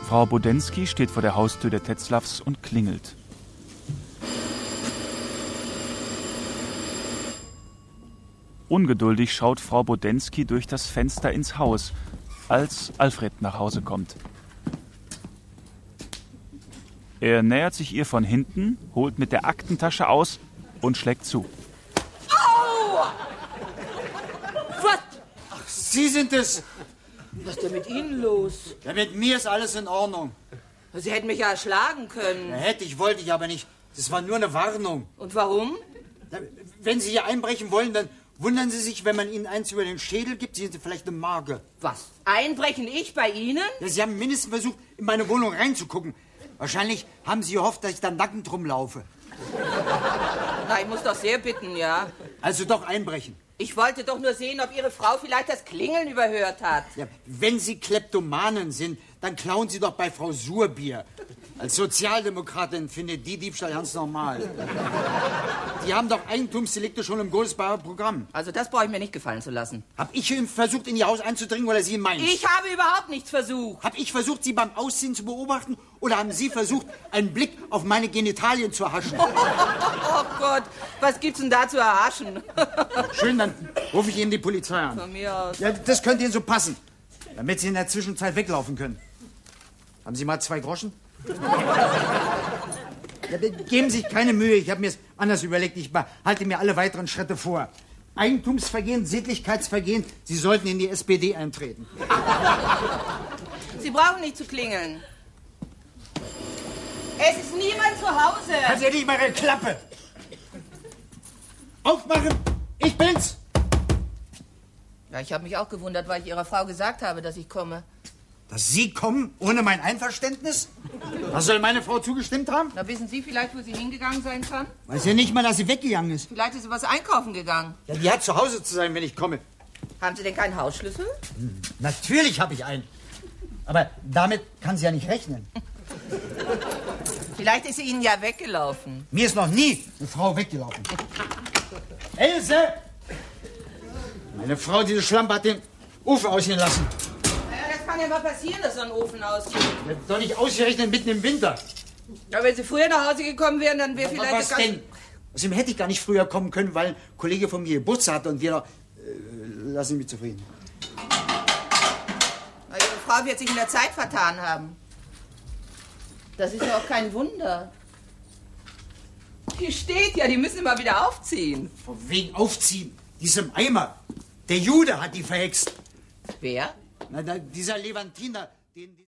Frau Bodensky steht vor der Haustür der Tetzlaffs und klingelt. Ungeduldig schaut Frau Bodensky durch das Fenster ins Haus, als Alfred nach Hause kommt. Er nähert sich ihr von hinten, holt mit der Aktentasche aus und schlägt zu. Au! Was? Ach, Sie sind es. Was ist denn mit Ihnen los? Ja, mit mir ist alles in Ordnung. Sie hätten mich ja erschlagen können. Ja, hätte ich, wollte ich aber nicht. Das war nur eine Warnung. Und warum? Ja, wenn Sie hier einbrechen wollen, dann wundern Sie sich, wenn man Ihnen eins über den Schädel gibt, sehen Sie vielleicht eine Marke. Was? Einbrechen ich bei Ihnen? Ja, Sie haben mindestens versucht, in meine Wohnung reinzugucken. Wahrscheinlich haben Sie gehofft, dass ich dann nackend rumlaufe. Na, ich muss doch sehr bitten, ja. Also doch einbrechen. Ich wollte doch nur sehen, ob Ihre Frau vielleicht das Klingeln überhört hat. Ja, wenn Sie Kleptomanen sind, dann klauen Sie doch bei Frau Surbier. Als Sozialdemokratin findet die Diebstahl ganz normal. Die haben doch Eigentumsdelikte schon im Goldesbacher Programm. Also das brauche ich mir nicht gefallen zu lassen. Hab ich versucht, in Ihr Haus einzudringen oder Sie in meins? Ich habe überhaupt nichts versucht. Hab ich versucht, Sie beim Ausziehen zu beobachten oder haben Sie versucht, einen Blick auf meine Genitalien zu erhaschen? Oh Gott, was gibt's denn da zu erhaschen? Schön, dann rufe ich Ihnen die Polizei an. Von mir aus. Ja, das könnte Ihnen so passen, damit Sie in der Zwischenzeit weglaufen können. Haben Sie mal 2 Groschen? Ja, geben Sie sich keine Mühe, ich habe mir es anders überlegt. Ich behalte mir alle weiteren Schritte vor. Eigentumsvergehen, Sittlichkeitsvergehen, Sie sollten in die SPD eintreten. Sie brauchen nicht zu klingeln. Es ist niemand zu Hause. Halt Sie nicht mal Ihre Klappe! Aufmachen! Ich bin's! Ja, ich habe mich auch gewundert, weil ich Ihrer Frau gesagt habe, dass ich komme. Dass Sie kommen ohne mein Einverständnis? Was soll meine Frau zugestimmt haben? Na, wissen Sie vielleicht, wo sie hingegangen sein kann? Weiß ja nicht mal, dass sie weggegangen ist. Vielleicht ist sie was einkaufen gegangen. Ja, die hat zu Hause zu sein, wenn ich komme. Haben Sie denn keinen Hausschlüssel? Natürlich habe ich einen. Aber damit kann sie ja nicht rechnen. Vielleicht ist sie Ihnen ja weggelaufen. Mir ist noch nie eine Frau weggelaufen. Else! Meine Frau, diese Schlampe, hat den Ofen ausgehen lassen. Naja, das kann ja mal passieren, dass so ein Ofen ausgeht. Doch nicht ausgerechnet mitten im Winter. Aber wenn Sie früher nach Hause gekommen wären, dann wäre vielleicht... Was denn? Außerdem hätte ich gar nicht früher kommen können, weil ein Kollege von mir Geburtstag hatte und wir noch... lassen Sie mich zufrieden. Aber Ihre Frau wird sich in der Zeit vertan haben. Das ist ja auch kein Wunder. Die steht ja, die müssen immer wieder aufziehen. Von wegen aufziehen. Die ist im Eimer. Der Jude hat die verhext. Wer? Na, dieser Levantiner, den...